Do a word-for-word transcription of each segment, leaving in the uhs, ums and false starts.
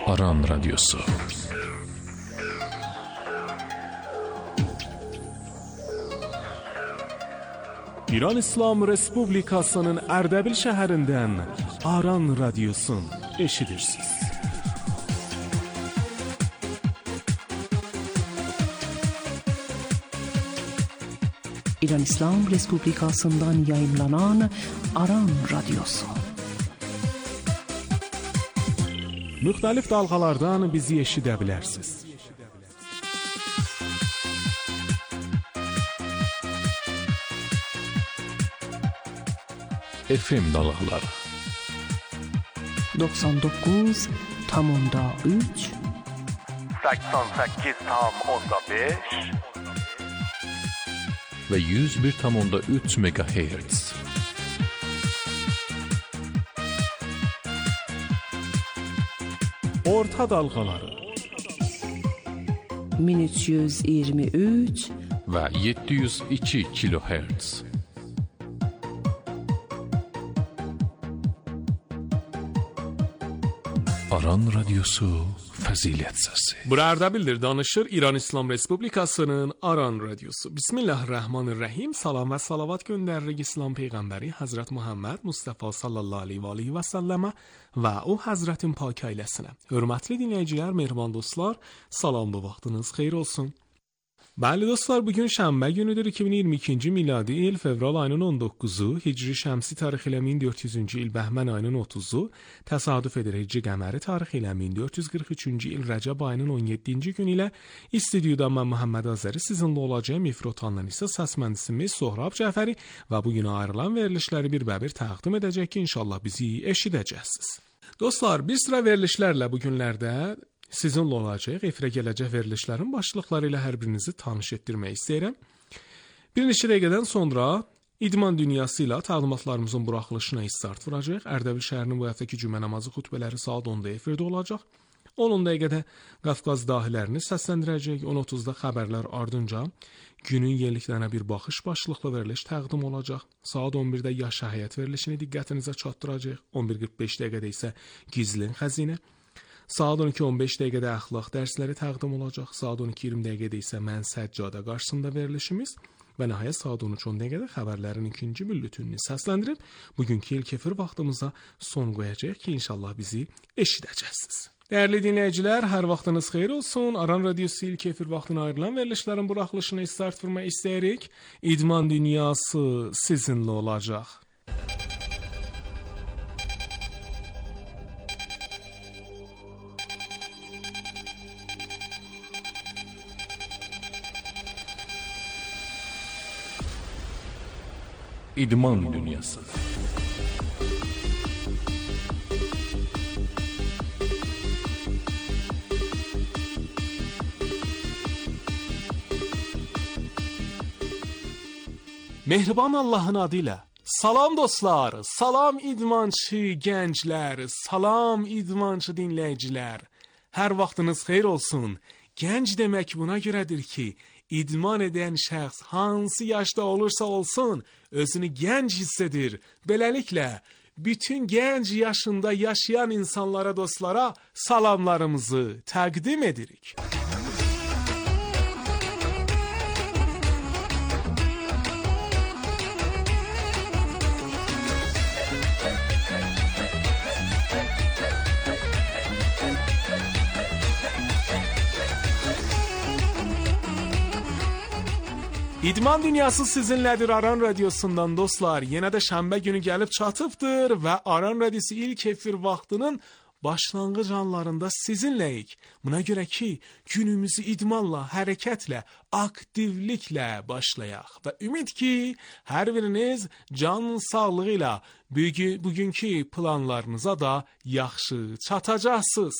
Aran Radyosu. İran İslam Respublikasının Ərdəbil şəhərindən Aran Radyosun eşidirsiniz. İran İslam Respublikasından yayımlanan Aran Radyosu. Müxtəlif dalğalardan bizi eşidə bilərsiniz. F M dalğaları doksan dokuz nöqtə üç səksən səkkiz nöqtə beş və yüz bir nöqtə üç megahertz. Orta dalğaları min üç yüz iyirmi üç və yeddi yüz iki kilohertz. Aran Radyosu Fəzilət Səsi. Burada bildir danışır İran İslam Respublikasının Aran Radyosu. Bismillahirrahmanirrahim. Salam və salavat göndəririk İslam Peyğəmbəri Həzrət Muhammed Mustafa sallallahu aleyhi və aleyhi və səlləmə və o Həzrətin pak ailəsinə. Hörmətli dinləyicilər, mehriban dostlar, salam bu vaxtınız xeyir olsun. Bəli dostlar, bugün şənbə günüdür, iki min iyirmi ikinci miladi il fevral ayının on dokkuzu, Hicri şəmsi tarixi ilə min dörd yüzüncü il bəhmən ayının otuzu, təsadüf edir Hicri qəməri tarixi ilə min dörd yüz qırx üçüncü il Rəcəb ayının on yeddinci günü ilə istudiyudan mən Muhammed Azəri sizinlə olacağım. Mikrofondan isə səs mühəndisimiz Sohrab Cəfəri və bugün ayrılan verilişləri bir bəbir təqdim edəcək ki, inşallah bizi eşidəcəksiniz. Dostlar, bir sıra verilişlərlə bu günlərdə sizinlə olacaq. Efirə gələcək verilişlərin başlıqları ilə hər birinizi tanış etdirmək istəyirəm. Bir neçə dəqiqədən sonra İdman dünyası ilə təlimatlarımızın buraxılışına start vuracaq. Ərdəbil şəhərinin bu həftəki cümə namazı xutbələri saat onda efirdə olacaq. on dəqiqədə Qafqaz dahilərini səsləndirəcək. on otuzda xəbərlər ardınca günün yeniliklərinə bir baxış başlıqlı veriliş təqdim olacaq. Saat on birdə yaş həyat verilişini diqqətinizə çatdıracaq. on bir qırx beş dəqiqədə isə gizlin xəzinə. Saat on iki on beş dəqiqədə əxlaq dərsləri təqdim olacaq. Saat on iki iyirmi dəqiqədə isə mən səccadə qarşısında verilişimiz və nəhayət saat on üç on dəqiqədə xəbərlərin ikinci bülletenini səsləndirib bugünkü ilk efir vaxtımıza son qoyacaq ki, inşallah bizi eşidəcəksiniz. Dəyərli dinləyicilər, hər vaxtınız xeyir olsun. Aran Radyosu ilk efir vaxtına ayrılan verilişlərin buraxılışına start vurmaq istəyirik. İdman dünyası sizinlə olacaq. İdman dünyası. Mehriban Allah'ın adıyla. Salam dostlar, salam idmançı gənclər, salam idmançı dinləyicilər. Hər vaxtınız xeyir olsun. Gənc demək buna görədir ki, İdman edən şəxs hansı yaşda olursa olsun özünü gənc hiss edir. Beləliklə, bütün gənc yaşında yaşayan insanlara, dostlara salamlarımızı təqdim edirik. İdman dünyası sizinlədir Aran Radyosundan dostlar. Yenə də şənbə günü gəlib çatıbdır və Aran Radyosu ilk efir vaxtının başlanğıc anlarında sizinləyik. Buna görə ki, günümüzü idmanla, hərəkətlə, aktivliklə başlayaq və ümid ki, hər biriniz can sağlığı ilə bugünkü planlarınıza da yaxşı çatacaqsınız.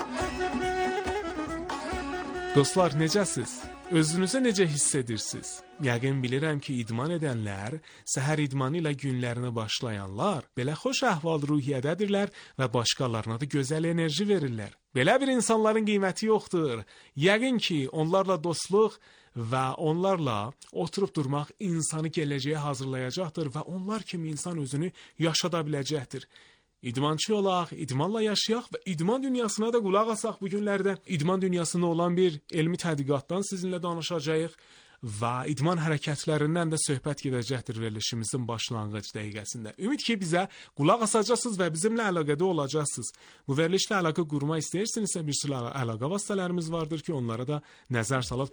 Dostlar, necəsiz? Özünüzü necə hiss edirsiniz? yəqin bilirəm ki, idman edənlər, səhər idmanı ilə günlərini başlayanlar belə xoş əhval-ruhiyyədədirlər və başqalarına da gözəl enerji verirlər. Belə bir insanların qiyməti yoxdur. Yəqin ki, onlarla dostluq və onlarla oturub durmaq insanı gələcəyə hazırlayacaqdır və onlar kimi insan özünü yaşada biləcəkdir. İdmançı olaq, idmanla yaşayaq və idman dünyasına da qulaq asaq. Bu günlərdə idman dünyasında olan bir elmi tədqiqatdan sizinlə danışacağıq və idman hərəkətlərindən də söhbət gedəcəkdir verilişimizin başlanğıc dəqiqəsində. Ümid ki, bizə qulaq asacaqsınız və bizimlə əlaqədə olacaqsınız. Bu verilişlə əlaqə qurma istəyirsinizsə, bir sürü əlaqə vasitələrimiz vardır ki, onlara da nəzər salıb.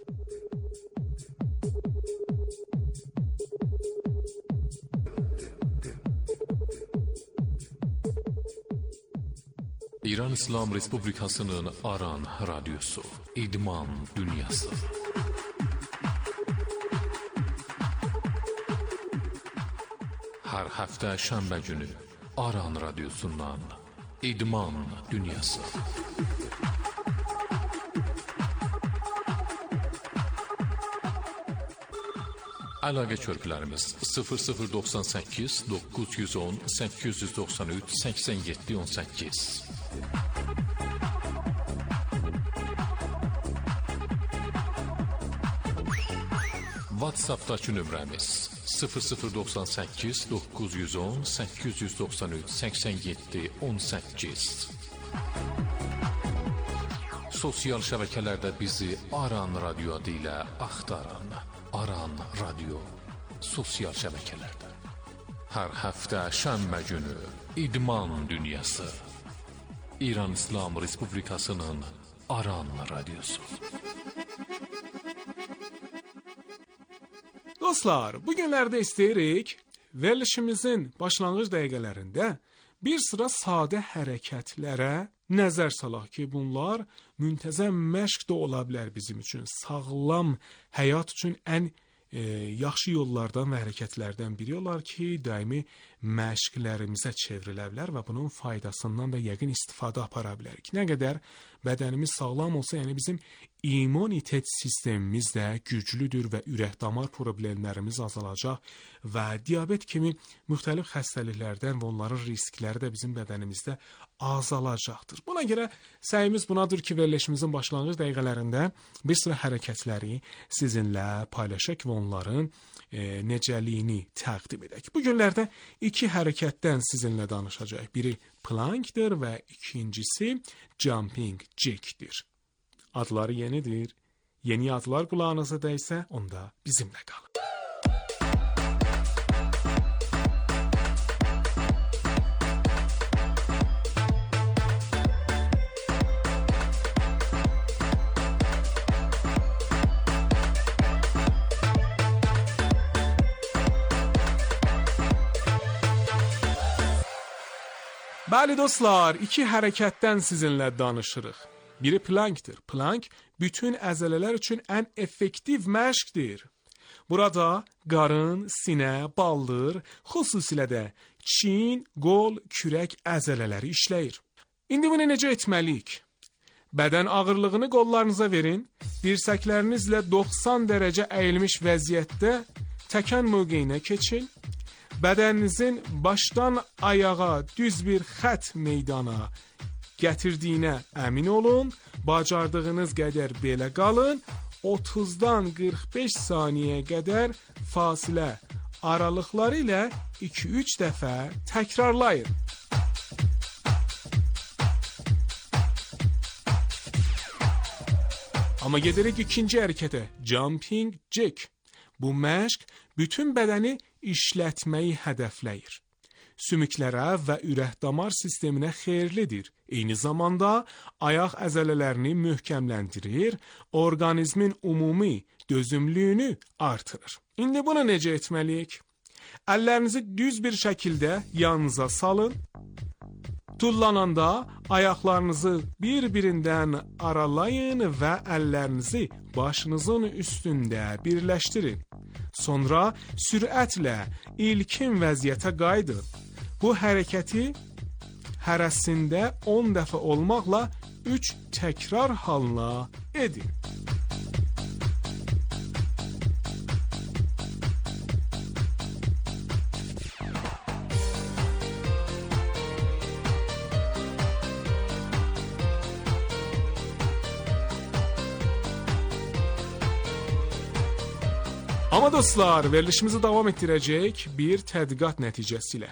İran İslam Respublikasının Aran Radyosu, İdman Dünyası. Hər həftə şənbə günü Aran Radyosundan İdman Dünyası. Əlaqə körpülərimiz sıfır sıfır doxsan səkkiz doqquz yüz on səkkiz yüz doxsan üç səksən yeddi on səkkiz. WhatsApp'dakı nömrəmiz sıfır sıfır doxsan səkkiz doqquz yüz on səkkiz yüz doxsan üç səksən yeddi on səkkiz. Sosial şəbəkələrdə bizi Aran Radyo adı ilə axtarın. Aran Radyo sosial şəbəkələrdə. Hər həftə şənbə günü İdman Dünyası. İran İslam Respublikasının Aran Radyosu. Dostlar, bu günlərdə istəyirik verilişimizin başlanğıc dəqiqələrində bir sıra sadə hərəkətlərə nəzər salaq ki, bunlar müntəzəm məşq də ola bilər bizim üçün. Sağlam həyat üçün ən e, yaxşı yollardan və hərəkətlərdən biri olar ki, daimi məşqlərimizə çevrilə bilər və bunun faydasından da yəqin istifadə apara bilərik. Nə qədər bədənimiz sağlam olsa, yəni bizim immunitet sistemimiz də güclüdür və ürək-damar problemlərimiz azalacaq və diabet kimi müxtəlif xəstəliklərdən və onların riskləri də bizim bədənimizdə azalacaqdır. Buna görə səyimiz bunadır ki, verilişimizin başlanğıc dəqiqələrində bir sıra hərəkətləri sizinlə paylaşaq və onların e, necəliyini təqdim edək. Bu günlərdə iki hərəkətdən sizinlə danışacaq. Biri plankdir və ikincisi jumping jackdir. Adları yenidir. Yeni adlar qulağınıza dəysə, onda bizimlə qalın. Bəli dostlar, iki hərəkətdən sizinlə danışırıq. Biri plankdir. Plank bütün əzələlər üçün ən effektiv məşqdir. Burada qarın, sinə, baldır, xüsusilə də çin, qol, kürək əzələləri işləyir. İndi bunu necə etməliyik? Bədən ağırlığını qollarınıza verin, dirsəklərinizlə doxsan dərəcə əyilmiş vəziyyətdə təkən mövqeyinə keçin. Bədəninizin başdan ayağa düz bir xət meydana gətirdiyinə əmin olun, bacardığınız qədər belə qalın, otuzdan qırx beş saniyəyə qədər fasilə aralıqları ilə iki üç dəfə təkrarlayın. Amma gedirik ikinci hərəkətə, jumping jack. Bu məşq bütün bədəni işlətməyi hədəfləyir. Sümüklərə və ürək-damar sisteminə xeyirlidir. Eyni zamanda ayaq əzələlərini möhkəmləndirir, orqanizmin ümumi dözümlüyünü artırır. İndi bunu necə etməliyik? Əllərinizi düz bir şəkildə yanınıza salın. Tullananda ayaqlarınızı bir-birindən aralayın və əllərinizi başınızın üstündə birləşdirin. Sonra sürətlə ilkin vəziyyətə qayıdın. Bu hərəkəti hərəsində on dəfə olmaqla üç təkrar halına edin. Amma dostlar, verilişimizi davam etdirəcək bir tədqiqat nəticəsilə.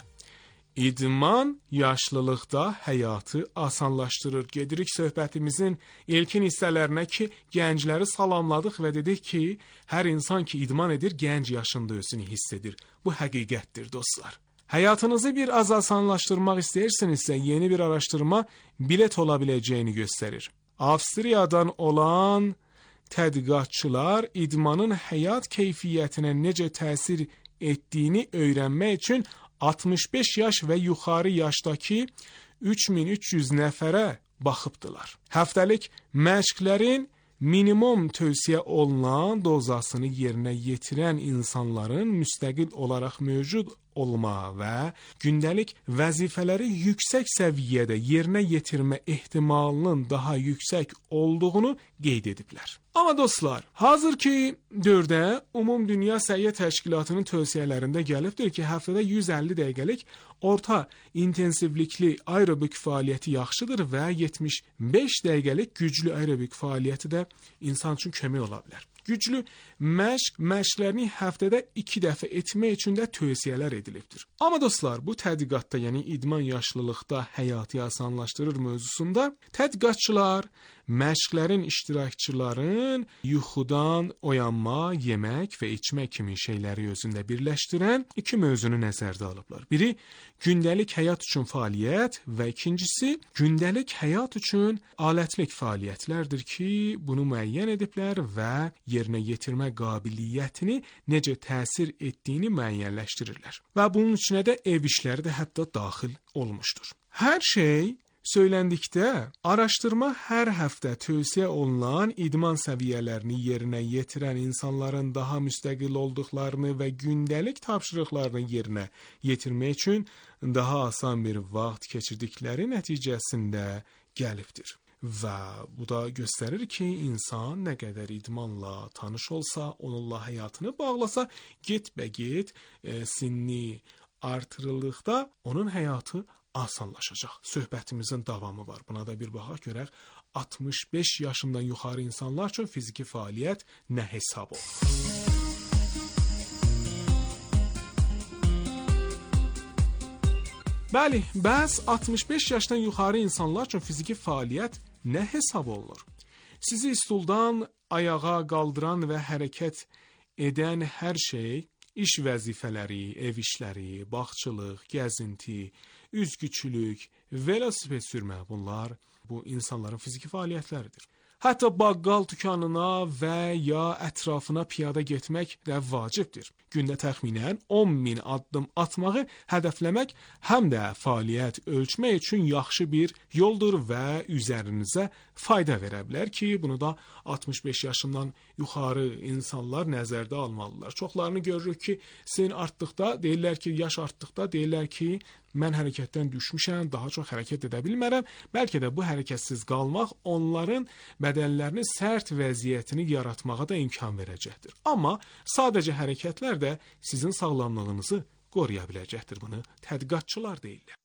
İdman yaşlılıqda həyatı asanlaşdırır. Gedirik söhbətimizin ilkin hissələrinə ki, gəncləri salamladıq və dedik ki, hər insan ki idman edir, gənc yaşında özünü hiss edir. Bu həqiqətdir dostlar. Həyatınızı bir az asanlaşdırmaq istəyirsinizsə, yeni bir araşdırma bilet ola biləcəyini göstərir. Avstriyadan olan tədqiqatçılar idmanın həyat keyfiyyətinə necə təsir etdiyini öyrənmək üçün altmış beş yaş və yuxarı yaşdakı üç min üç yüz nəfərə baxıbdılar. Həftəlik məşqlərin minimum tövsiyə olunan dozasını yerinə yetirən insanların müstəqil olaraq mövcud olma və gündəlik vəzifələri yüksək səviyyədə yerinə yetirmə ehtimalının daha yüksək olduğunu qeyd ediblər. Amma dostlar, hazır ki dördə Ümumdünya Səhiyyə Təşkilatının tövsiyələrində gəlibdir ki, həftədə yüz əlli dəqiqəlik orta intensivlikli aerobik fəaliyyəti yaxşıdır və yetmiş beş dəqiqəlik güclü aerobik fəaliyyəti də insan üçün kömək ola bilər. Güclü məşq məşqlərini həftədə iki dəfə etmək üçün də tövsiyələr edilibdir. Amma dostlar, bu tədqiqatda, yəni idman yaşlılıqda həyatı asanlaşdırır mövzusunda tədqiqatçılar məşqlərin iştirakçıların yuxudan oyanma, yemək və içmək kimi şeyləri özündə birləşdirən iki mövzunu nəzərdə alıblar. Biri gündəlik həyat üçün fəaliyyət və ikincisi gündəlik həyat üçün alətlik fəaliyyətlərdir ki, bunu müəyyən ediblər və yerinə yetirmə qabiliyyətini necə təsir etdiyini müəyyənləşdirirlər. Və bunun içinə də ev işləri də hətta daxil olmuşdur. Hər şey söyləndikdə, araşdırma hər həftə tövsiyə olunan idman səviyyələrini yerinə yetirən insanların daha müstəqil olduqlarını və gündəlik tapşırıqlarını yerinə yetirmək üçün daha asan bir vaxt keçirdikləri nəticəsində gəlibdir. Və bu da göstərir ki, insan nə qədər idmanla tanış olsa, onunla həyatını bağlasa, get-bə-get e, sinni artırıldıqda onun həyatı asanlaşacaq. Söhbətimizin davamı var. Buna da bir baxaq görək. altmış beş yaşından yuxarı insanlar üçün fiziki fəaliyyət nə hesab olur? Bəli, bəs altmış beş yaşdan yuxarı insanlar üçün fiziki fəaliyyət nə hesab olunur? Sizi stuldan ayağa qaldıran və hərəkət edən hər şey, iş vəzifələri, ev işləri, bağçılıq, gəzinti, üzgüçülük, velosiped sürmə, bunlar bu insanların fiziki fəaliyyətləridir. Hətta baqqal dükanına və ya ətrafına piyada getmək də vacibdir. Gündə təxminən on min addım atmağı hədəfləmək həm də fəaliyyət ölçmək üçün yaxşı bir yoldur və üzərinizə fayda verə bilər ki, bunu da altmış beş yaşından yuxarı insanlar nəzərdə almalılar. Çoxlarını görürük ki, sin artdıqda, deyirlər ki, yaş artdıqda, deyirlər ki, mən hərəkətdən düşmüşəm, daha çox hərəkət edə bilmərəm. Bəlkə də bu hərəkətsiz qalmaq onların bədənlərini sərt vəziyyətini yaratmağa da imkan verəcəkdir. Amma sadəcə hərəkətlər də sizin sağlamlığınızı qoruya biləcəkdir. Bunu tədqiqatçılar deyirlər.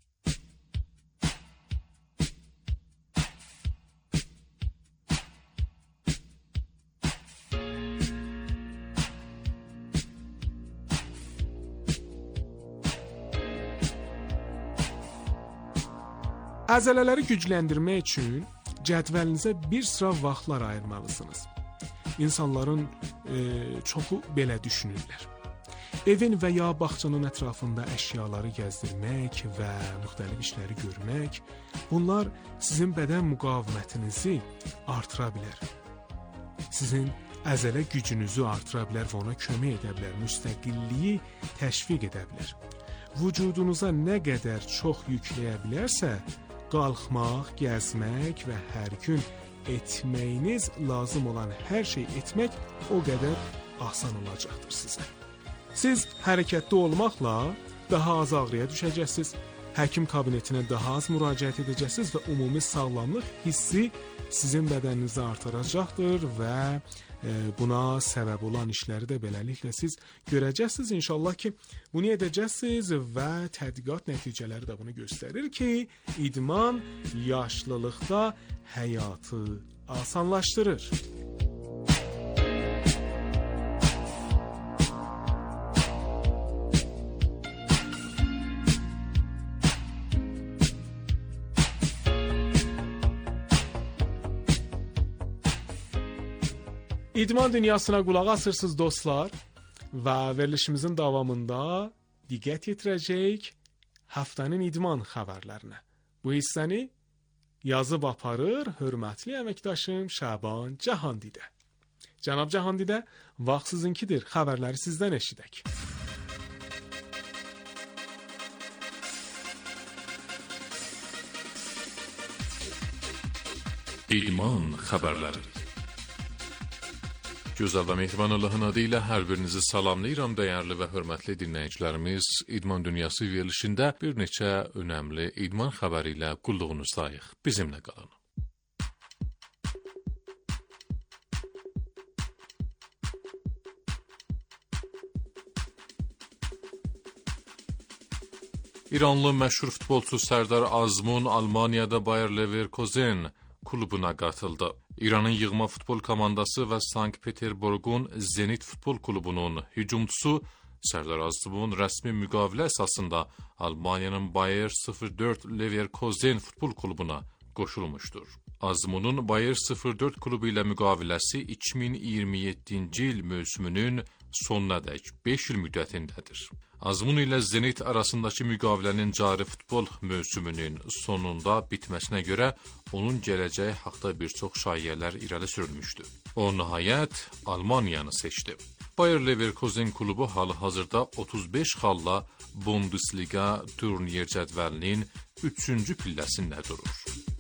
Əzələləri gücləndirmək üçün cədvəlinizə bir sıra vaxtlar ayırmalısınız. İnsanların e, çoxu belə düşünürlər. Evin və ya bağçanın ətrafında əşyaları gəzdirmək və müxtəlif işləri görmək, bunlar sizin bədən müqavimətinizi artıra bilər. Sizin əzələ gücünüzü artıra bilər və ona kömək edə bilər, müstəqilliyi təşviq edə bilər. Vücudunuza nə qədər çox yükləyə bilərsə, qalxmaq, gəzmək və hər gün etməyiniz lazım olan hər şey etmək o qədər asan olacaqdır sizə. Siz hərəkətdə olmaqla daha az ağrıya düşəcəksiniz, həkim kabinetinə daha az müraciət edəcəksiniz və ümumi sağlamlıq hissi sizin bədəninizdə artıracaqdır və buna səbəb olan işləri də beləliklə siz görəcəksiniz. İnşallah ki, bunu edəcəksiniz və tədqiqat nəticələri də bunu göstərir ki, idman yaşlılıqda həyatı asanlaşdırır. İdman dünyasına qulaq asırsınız dostlar və verilişimizin davamında diqqət yetirəcəyik həftənin idman xəbərlərinə. Bu hissəni yazıb aparır hörmətli əməkdaşım Şaban Cahandidə. Cənab Cahandidə, vaxt sizinkidir. Xəbərləri sizdən eşidək. İdman xəbərləri. Gözəl və mehriban Allahın adı ilə hər birinizi salamlayıram dəyərli və hörmətli dinləyicilərimiz. İdman dünyası verilişində bir neçə önəmli idman xəbəri ilə qulluğunuzdayıq. Bizimlə qalın. İranlı məşhur futbolçu Sərdar Azmun Almaniyada Bayer Leverkusen klubuna qatıldı. İranın yığma futbol komandası və Sankt-Peterburqun Zenit futbol klubunun hücumçusu Sərdar Azmun rəsmi müqavilə əsasında Almaniyanın Bayer sıfır dörd Leverkusen futbol klubuna qoşulmuşdur. Azmunun Bayer sıfır dörd klubu ilə müqaviləsi iki min iyirmi yeddinci il mövsümünün sonunadək beş il müddətindədir. Azmun ilə Zenit arasındakı müqavilənin cari futbol mövsümünün sonunda bitməsinə görə onun gələcəyi haqda bir çox şayiələr irəli sürülmüşdü. O nəhayət Almaniyanı seçdi. Bayer Leverkusen klubu hal-hazırda otuz beş xalla Bundesliga turnir cədvəlinin üçüncü pilləsində durur.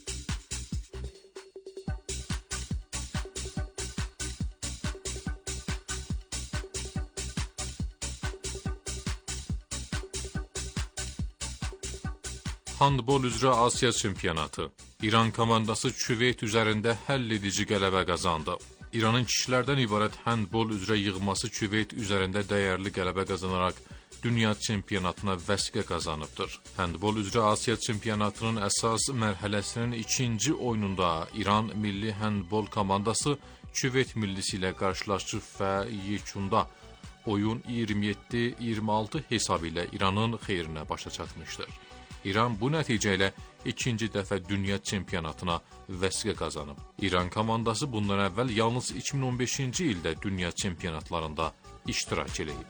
Handbol üzrə Asiya çempionatı. İran komandası Küveyt üzərində həlledici qələbə qazandı. İranın kişilərdən ibarət handbol üzrə yığması Küveyt üzərində dəyərli qələbə qazanaraq dünya çempionatına vəsiqə qazanıbdır. Handbol üzrə Asiya çempionatının əsas mərhələsinin ikinci oyununda İran milli handbol komandası Küveyt millisi ilə qarşılaşıb və yekunda oyun iyirmi yeddi iyirmi altı hesabı ilə İranın xeyrinə başa çatmışdır. İran bu nəticə ilə ikinci dəfə dünya çempionatına vəsiqə qazanıb. İran komandası bundan əvvəl yalnız iki min on beşinci ildə dünya çempionatlarında iştirak edib.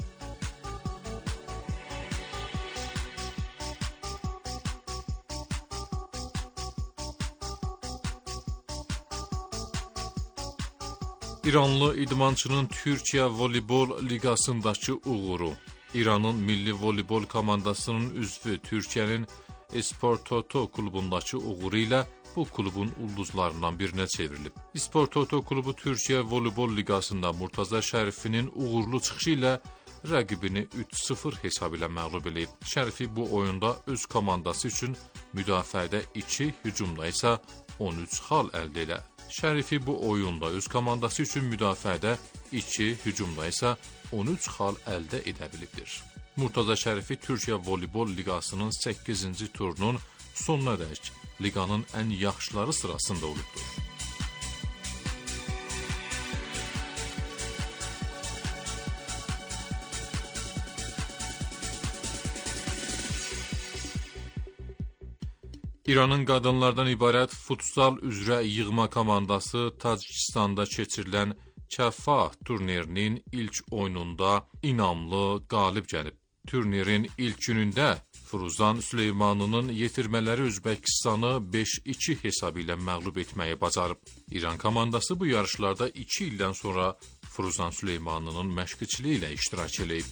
İranlı idmançının Türkiyə voleybol liqasındakı uğuru. İranın milli voleybol komandasının üzvü Türkiyənin Sport-Toto klubundakı uğuru ilə bu klubun ulduzlarından birinə çevrilib. Sport-Toto klubu Türkiyə voleybol liqasında Murtaza Şərifinin uğurlu çıxışı ilə rəqibini üç sıfır hesab ilə məğlub edib. Şərifi bu oyunda öz komandası üçün müdafiədə iki, hücumda isə on üç xal əldə edə. Şərifi bu oyunda öz komandası üçün müdafiədə iki, hücumda isə on üç xal əldə edə bilibdir. Murtaza Şərifi Türkiyə voleybol liqasının səkkizinci turunun sonuna dək liqanın ən yaxşıları sırasında olubdur. İranın qadınlardan ibarət futsal üzrə yığma komandası Tacikistanda keçirilən Kəfa turnirinin ilk oyununda inamlı qalib gəlib. Turnirin ilk günündə Firuzan Süleymanının yetirmələri Özbəkistanı beş iki hesabı ilə məğlub etməyi bacarıb. İran komandası bu yarışlarda iki ildən sonra Firuzan Süleymanının məşqçiliyi ilə iştirak edib.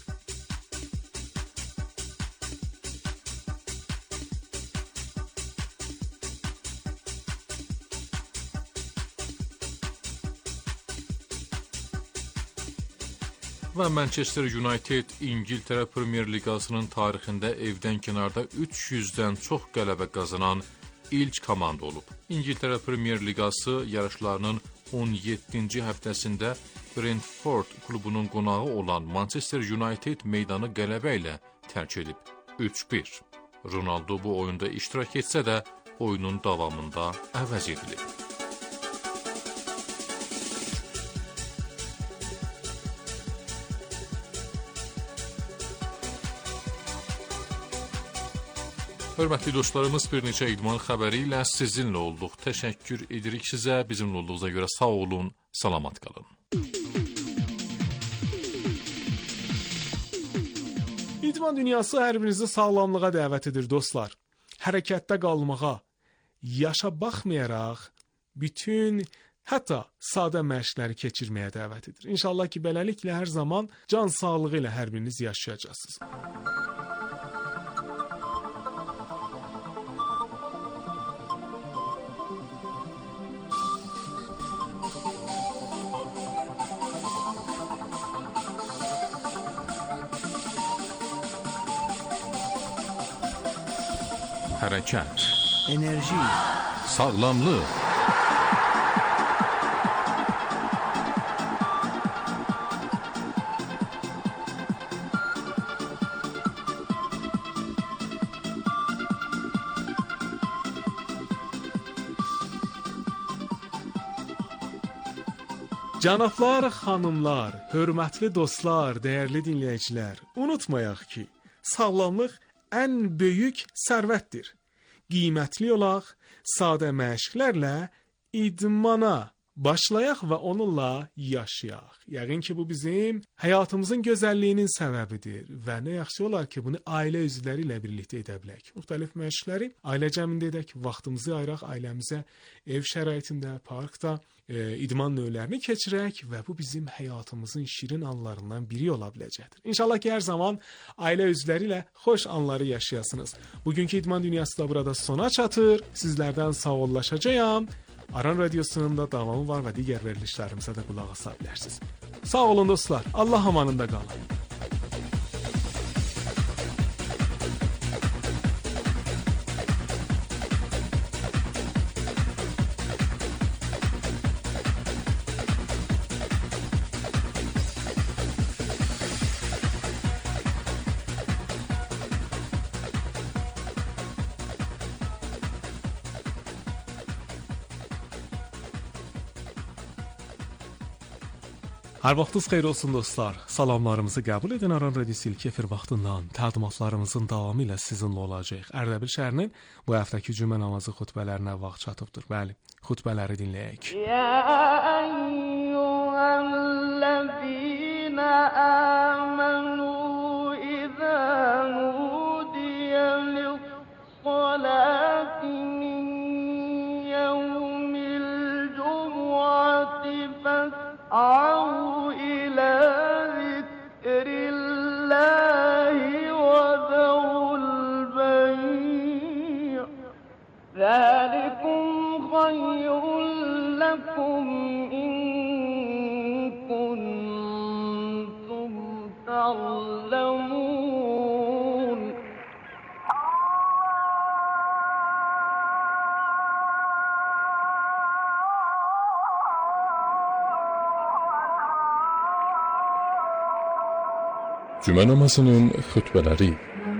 Və Manchester United İngiltərə Premier Liqasının tarixində evdən kənarda üç yüzdən çox qələbə qazanan ilk komanda olub. İngiltərə Premier Liqası yarışlarının on yeddinci həftəsində Brentford klubunun qonağı olan Manchester United meydanı qələbə ilə tərk edib. üç bir. Ronaldo bu oyunda iştirak etsə də oyunun davamında əvəz edilib. Hörmətli dostlarımız, bir neçə idman xəbəri ilə sizinlə olduq. Təşəkkür edirik sizə. Bizimlə olduğunuza görə sağ olun, salamat qalın. İdman dünyası hər birinizi sağlamlığa dəvət edir dostlar. Hərəkətdə qalmağa, yaşa baxmayaraq bütün hətta sadə məşqləri keçirməyə dəvət edir. İnşallah ki, beləliklə hər zaman can sağlığı ilə hər biriniz yaşayacaqsınız. Hərəkət, enerji, sağlamlıq. Cənablar, xanımlar, hörmətli dostlar, dəyərli dinləyicilər, unutmayaq ki, sağlamlıq ən böyük sərvətdir. Qiymətli olaq, sadə məşqlərlə idmana başlayaq və onunla yaşayaq. Yəqin ki, bu bizim həyatımızın gözəlliyinin səbəbidir və nə yaxşı olar ki, bunu ailə üzvləri ilə birlikdə edə bilək. Müxtəlif məşqləri ailəcəmində edək, vaxtımızı ayıraq ailəmizə, ev şəraitində, parkda e, idman növlərini keçirək və bu bizim həyatımızın şirin anlarından biri ola biləcəkdir. İnşallah ki, hər zaman ailə üzvləri ilə xoş anları yaşayasınız. Bugünkü idman dünyası da burada sona çatır. Sizlərdən sağollaşacağam. Aran Radyosu'nun da davamı var və digər verilişlərimizə də qulaq asa bilərsiniz. Sağ olun dostlar. Allah amanında qalın. Hər vaxtınız xeyir olsun dostlar. Salamlarımızı qəbul edin. Aran Radiosu ilk efir vaxtından təqdimatlarımızın davamı ilə sizinlə olacaq. Ərdəbil şəhərinin bu həftəki cümə namazı xutbələrinə vaxt çatıbdır. Bəli, xutbələri dinləyək. Ya eyyuhəl-ləzīnə əmənu izə nudiyə lis-salati min yevmil cumu'ati fəs'au ذلكم خير لكم إن كنتم تعلمون Cümə namazının xutbələri.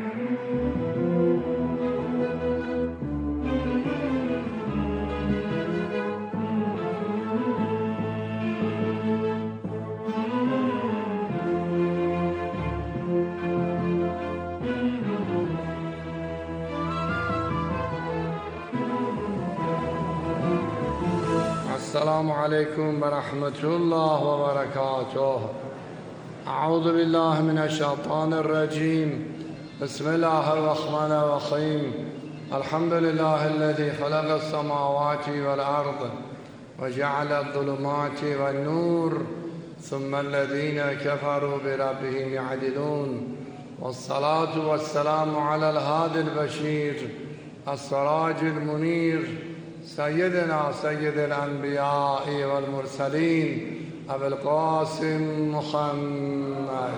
السلام عليكم ورحمة الله وبركاته. أعوذ بالله من الشيطان الرجيم. بسم الله الرحمن الرحيم. الحمد لله الذي خلق السماوات والأرض وجعل الظلمات والنور ثم الذين كفروا بربهم يعدلون والصلاة والسلام على الهادي البشير السراج المنير سيدنا سيد الأنبياء والمرسلين أبي القاسم محمد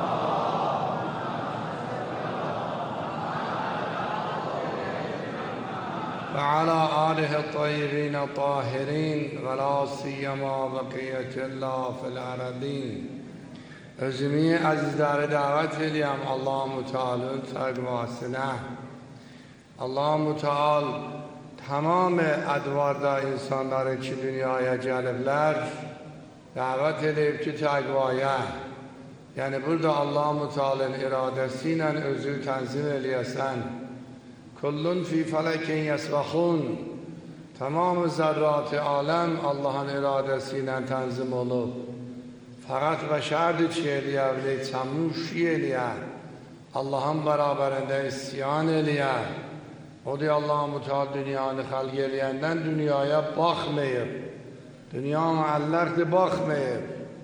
وعلى آله الطيبين الطاهرين ولا سيما بقية الله في الأرضين. özümü azizlere davet edeyim. Allah-u Teala'nın təqvasına. Allah-u Teala tamam advarda insanları ki dünyaya gəliblər davet edib ki təqvaya. Yani burada Allah-u Teala'nın iradesiyle özü tenzim eləyəsən. Kullun fi felekin yesbahun. Tamam zerrat-ı alem Allah'ın iradesiyle tenzim olup. Fakat beşerdi ki eliyə bilək, çəmuş eliyə. Allah'ın beraberinde isyan eləyər. O diye Allah-u Teala dünyanı xalq eləyəndən dünyaya baxmayıb. Dünya müəlləqdir, baxmayıb.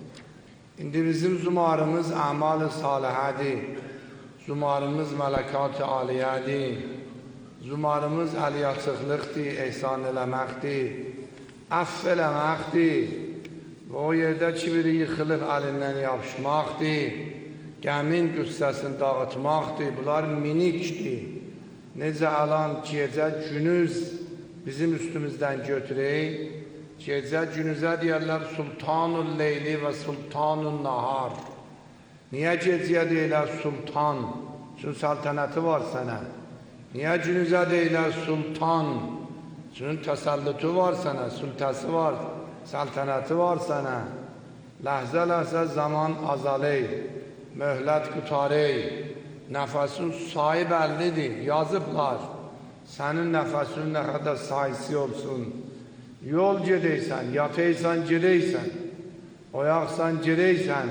İndi bizim zumarımız əmal-ı salihədir. Zumarımız mələkat-ı aliyədir. Zumarımız əliyaçıqlıqdır, ehsan eləməkdir, əff eləməkdir. Və o yerdə ki, biri yıxılıb əlindən yapışmaqdır, gəmin qüssəsini dağıtmaqdır. Bunlar minikdir. Necə alan gecə günüz bizim üstümüzdən götürək, gecə günüzə deyərlər Sultanul Leyli və Sultanul Nahar. Niyə gecəyə deyirlər sultan? Çünki səltənəti var sənə. Niyə günüzə deyirlər sultan? Çünki təsəllutu var sənə, sultəsi var, səltənəti var sənə. Ləhzə-ləhzə zaman azaley, möhlət qutarey. Nəfəsin sayı bəllidir, yazıblar. Sənin nəfəsin nə qədər sayısı olsun. Yol gedəysən, yataysan, gedəysən, oyaqsan, gedəysən.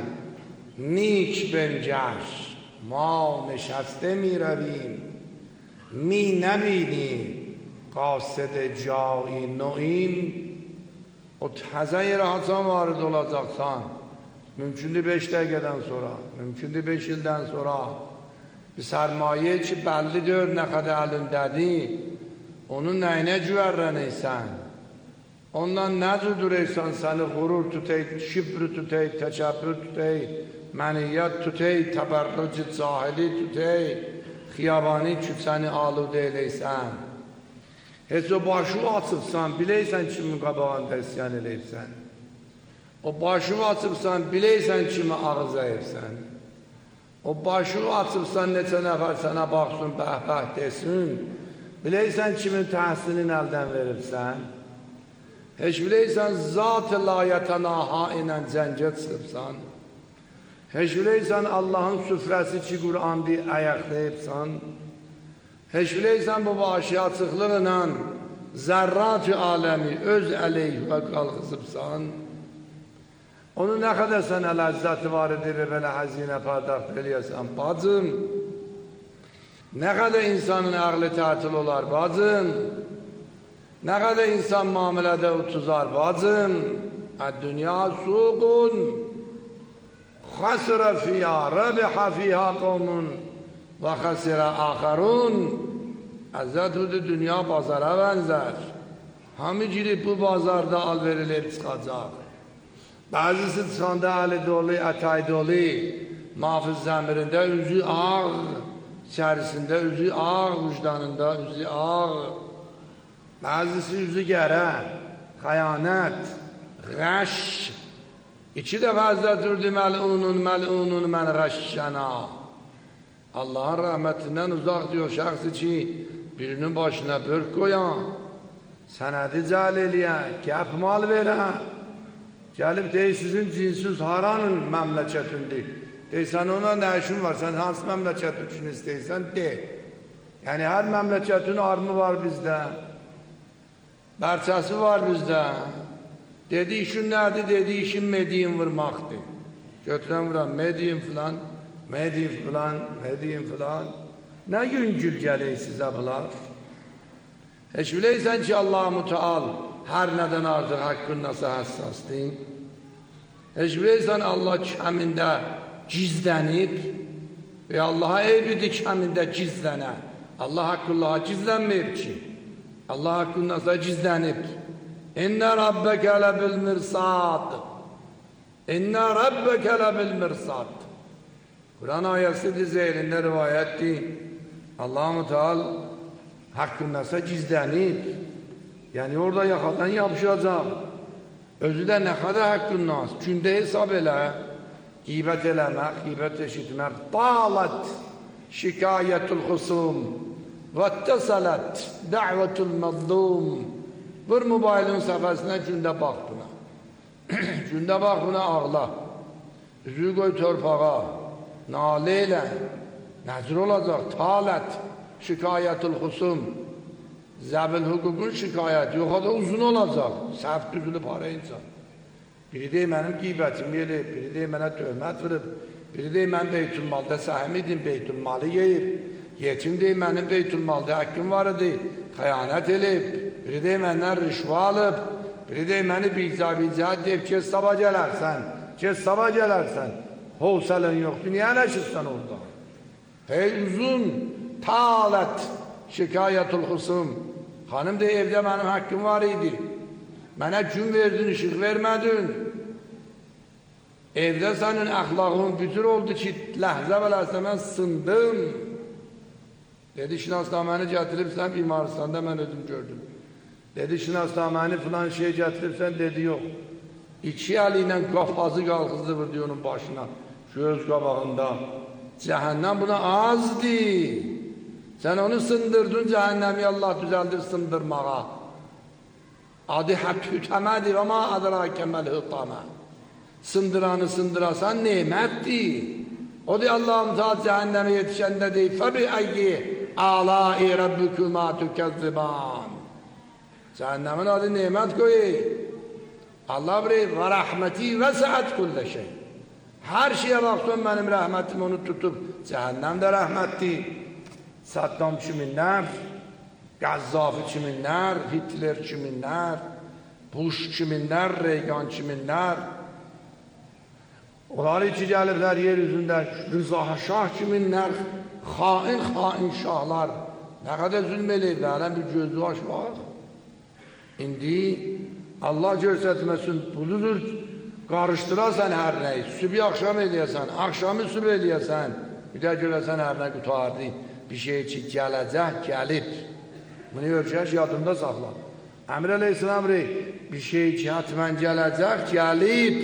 نیک بنجش ما نشسته می رویم می نبینیم قاصد جایی نویم o təzə rahatsan vardı olacaqsan mümkündür beş dəqiqədən sonra mümkündür beş ildən sonra bir sərmayə ki bəllidir nə qədər əlindədir onun nəyinə güvərrənəysən ondan nə cüdürəysən səni qurur tutayı şibr tutayı təkəbbür tutayı məniyyət tutay, təbərrüc cahili tutay, xiyabani küçəni aludə eləysən. Heç o başı açıbsan, biləysən kimin qabağında isyan eləyibsən. O başı açıbsan, biləysən kimi ağız əyibsən. O başı açıbsan, neçə nəfər sənə baxsın, bəh-bəh desin. Biləysən kimin təhsilini əldən veribsən. Heç biləysən zat-ı layətənaha ilə cəngə çıxıbsan. Heç biləysən Allahın süfrəsi ki, Qur'andır, əyəqləyibsən. Heç biləysən bu vaşiyaçıqlığla zərrat-ı aləmi öz əleyhə qalxızıbsan. Onu nə qədər sənə ləzzəti var edir və belə həzinə pərdaxt eləyəsən, bacım. Nə qədər insanın əqli tətil olar, bacım. Nə qədər insan müamilədə utuzar, bacım. Dünya suqun. خسر فيها ربح فيها قوم و خسر آخرون Həzrət Hüdü dünya bazara bənzər. Hamı girib bu bazarda al verilib çıxacaq. Bəzisi çıxanda əli dolu, ətay dolu, mafiz zəmirində üzü ağ, içərisində üzü ağ, vicdanında üzü ağ. Bəzisi üzü gərə, xəyanət, qəş. İki dəfə Həzrət Hüdü məlunun, məlunun mən rəşşəna. Allahın rəhmətindən uzaq diyor şəxsi ki, birinin başına börk qoyan, sənədi cəl eləyən, gəp mal verən, gəlib deyir, sizin cinsiz haranın məmləkətindir. Deyirsən, ona nə işin var, sən hansı məmləkət üçün istəyirsən, de. Yəni, hər məmləkətin armı var bizdə, bərçəsi var bizdə. Dedi, işin nədir, dedi, işin mediyin vurmaqdır. Götürən vuran, mediyin filan, mediyin filan, mediyin filan. Nə gün gül gələk sizə bunlar? Heç biləysən ki, Allah-u Müteal hər nədən artıq haqqın nasıl həssasdır? Heç biləysən Allah kəmində gizlənib və Allaha eybidir kəmində gizlənə. Allah haqqıllaha gizlənməyib ki. Allah haqqınnasa gizlənib. İnnə Rabbəkə ləbil mirsad. İnnə Rabbəkə ləbil mirsad. Quran ayəsidir, zeylində rivayətdir. Allah-u Teal haqqınnasa gizlənib. Yəni orada yaxadan yapışacaq. Özü də nə qədər haqqınnas. Gündə hesab elə. Qeybət eləmək, qeybət eşitmək. Dalət şikayətul xusum. Və təsələt dəvətul məzlum. Vur mobilin səfəsinə gündə bax buna. Gündə bax buna ağla. Üzü qoy torpağa. Nalə elə. Nəzir olacaq. Talət şikayətul xusum. Zəbil hüququn şikayət. Yox da uzun olacaq. Səhv düzülüb arayınca. Biri deyir, mənim qeybətim eləyib. Biri deyir, mənə töhmət vurub. Biri deyir, mən Beytülmalda səhəm idim, Beytülmalı yeyib. Yetim deyir, mənim Beytülmalda haqqım var idi, xəyanət edib. Biri deyir, məndən rüşvə alıb. Biri deyir, məni bicə-bicə deyib, kes sabah gələrsən, kes sabah gələrsən. Hovsələn yoxdur, niyə nəşirsən orada? Hey uzun, talət, şikayətul xusum. Xanım deyir, evdə mənim haqqım var idi. Mənə gün verdin, işıq vermədin. Evdə sənin əxlaqın büdür oldu ki, ləhzə beləsə mən sındım. Dedi, şinasnaməni gətiribsən, bimaristanda mən özüm gördüm. Dedi, şinasnaməni filan şey gətiribsən, dedi, yox. İki əli ilə qafazı qalxızdı vurdu onun başına, göz qabağında. Cəhənnəm buna azdır. Sən onu sındırdın, cəhənnəmi Allah düzəldir sındırmağa. Adı həttütəmədir, amma adıra kəməl-hüttamə. Sındıranı sındırasan nemətdir. O da Allah-u Teala cəhənnəmə yetişəndə deyir, فَبِعَيِّ عَلَىٰ رَبِّكُمَا تُكَذِّبَانِ Cəhənnəmin adı nemət qoyur. Allah bilir, وَرَحْمَتِي وَسَعَتْ كُلَّ şey. Hər şeyə baxsın, mənim rəhmətim onu tutub. Cəhənnəm də rəhmətdir. Saddam kiminlər, Qəzzafi kiminlər, Hitler kiminlər, Bush kiminlər, Reygan kiminlər. Onlar içi gəliblər yer üzündə, Rıza Şah kiminlər, xain xain şahlar. Nə qədər zülm eləyiblər, hələn bir gözlü aş var. İndi Allah görsətməsin, budur, qarışdırasan hər nəyi, sübhi axşam eləyəsən, axşamı sübh eləyəsən, bir də görəsən hər nə qutardı, bir şey ki, gələcək, gəlib. Bunu ölçək, yadında saxla. Əmr əleyhisselam rey, bir şey ki, hatmən gələcək, gəlib.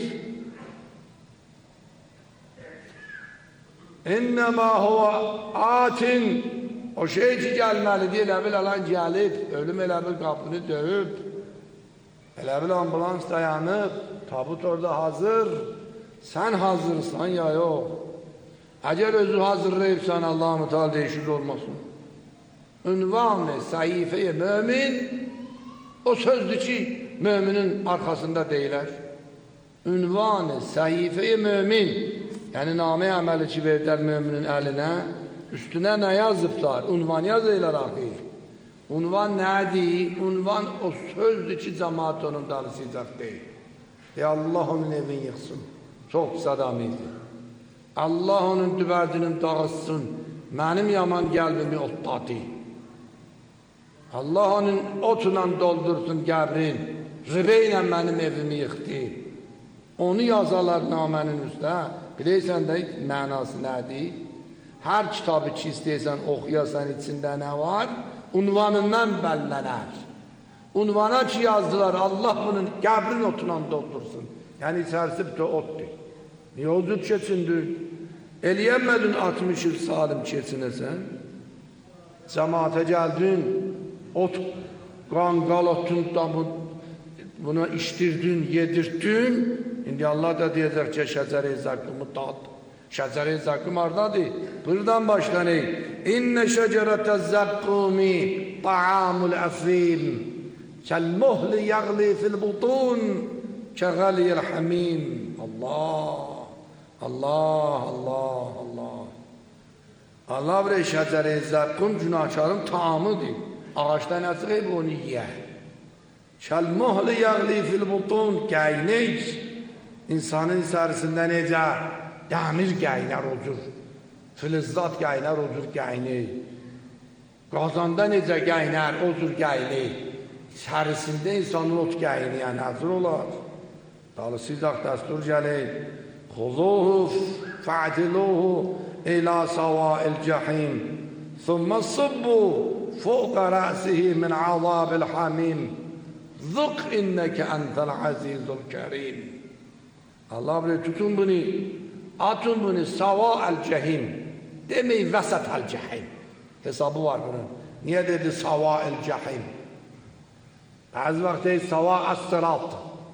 İnnəmə huvə atin, o şey ki, gəlməlidir, elə bil alan gəlib, ölüm elə bil qapını döyüb, elə bil ambulans dayanıb, tabut orada hazır, sən hazırsan ya yox. Əgər özü hazırlayıbsan, Allah-u Teala değişik olmasın. Ünvan-ı səhifə-i mömin, o sözdür ki, müminin arxasında deyilər. Ünvan-ı səhifə-i mömin, yəni namə əməli ki, verdər müminin əlinə, üstünə nə yazıblar? Ünvan yazıylar axı. Ünvan nədir? Ünvan o sözdür ki, cəmaat onun danışacaq deyil. E Allah onun evini yıxsın. Çox pis adam idi. Allah onun dübərdinin dağıtsın. Mənim yaman qəlbimi otladı. Allah onun otla doldursun qəbrin. Ribə ilə mənim evimi yıxdı. Onu yazalar namənin üstə. Biləysən də mənası nədir? Hər kitabı ki istəysən, oxuyasan içində nə var? Unvanından bəllənər. Unvana ki yazdılar, Allah bunun qəbrin otla doldursun. Yəni içərisi bir otdur. Niyə olcud keçindir? Eləyəmmədin altmış il salim keçinəsən. Cəmaata gəldin, ot, qanqal otun da buna işdirdin, yedirtdin. İndi Allah da deyəcək ki, şəcər-i zəqqımı dad. Şəcər-i zəqqım hardadır? Buradan başlanır. İnnə şəcərətə zəqqumi ta'amul əfim. Kəl-muhli yəğli fil-butun kəğəliyəl həmim. Allah, Allah, Allah, Allah. Allah bir şəcər-i zəqqım günahkarın taamıdır. Ağaçdan əsrib onu yiyər. Kəl-muhli yəğli fil-butun gəynək. İnsanın içərisində necə dəmir gəynər olur, filizdat gəynər olur gəynək, qazanda necə gəynər olur gəynək, içərisində insanın ot gəynəyən həzir olar. Dalısıyıq dəstur gəlir, xuzuhu fə'diluhu ilə sava'il cəhim, thumma subbu fuqa rəsihi min azabil hamim, zıq innəkə əntəl əzizul kərim. Allah bilir, tutun bunu, atın bunu sava'il cəhim, demeyin vəsətəl cəhim. Hesabı var bunun. Niyə dedi sava'il cəhim? Bəzi vaxt deyil, sava'əs sırat.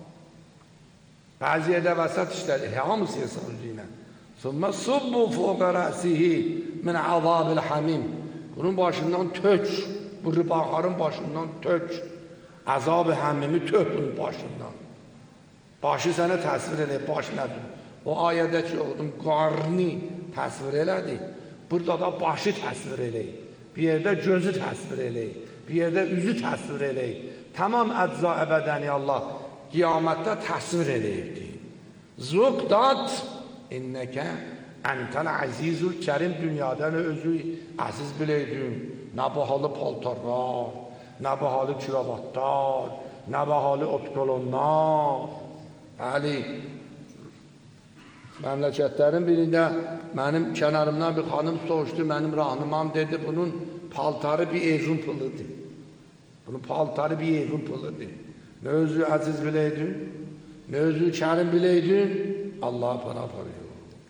Bəzi yerdə vəsət işlədir, hamısı hesabı ilə. Sümmə subbu fuqa rəsihi min azabil hamim. Bunun başından tök, bu rıbaxarın başından tök. Əzab-ı həmimi tök bunun başından. Başı sənə təsvir edir, baş nədir? O ayədəki oğlum qarni təsvir elədi. Burada da başı təsvir eləyik. Bir yerdə gözü təsvir eləyik. Bir yerdə üzü təsvir eləyik. Tamam əcza əbədəni Allah qiyamətdə təsvir eləyibdir. Zuqdat innəkə əntəl əzizül kərim dünyadan özü əziz biləydin. Nə bahalı paltarlar, nə bahalı kravatlar, nə bahalı otkolonlar. Bəli, məmləkətlərin birində mənim kənarımdan bir xanım soruşdu, mənim rahnımam dedi, bunun paltarı bir evin pılıdır. Bunun paltarı bir evin pılıdır. Ne özü əziz biləydin, ne özü kərim biləydin, Allah bana parıyor.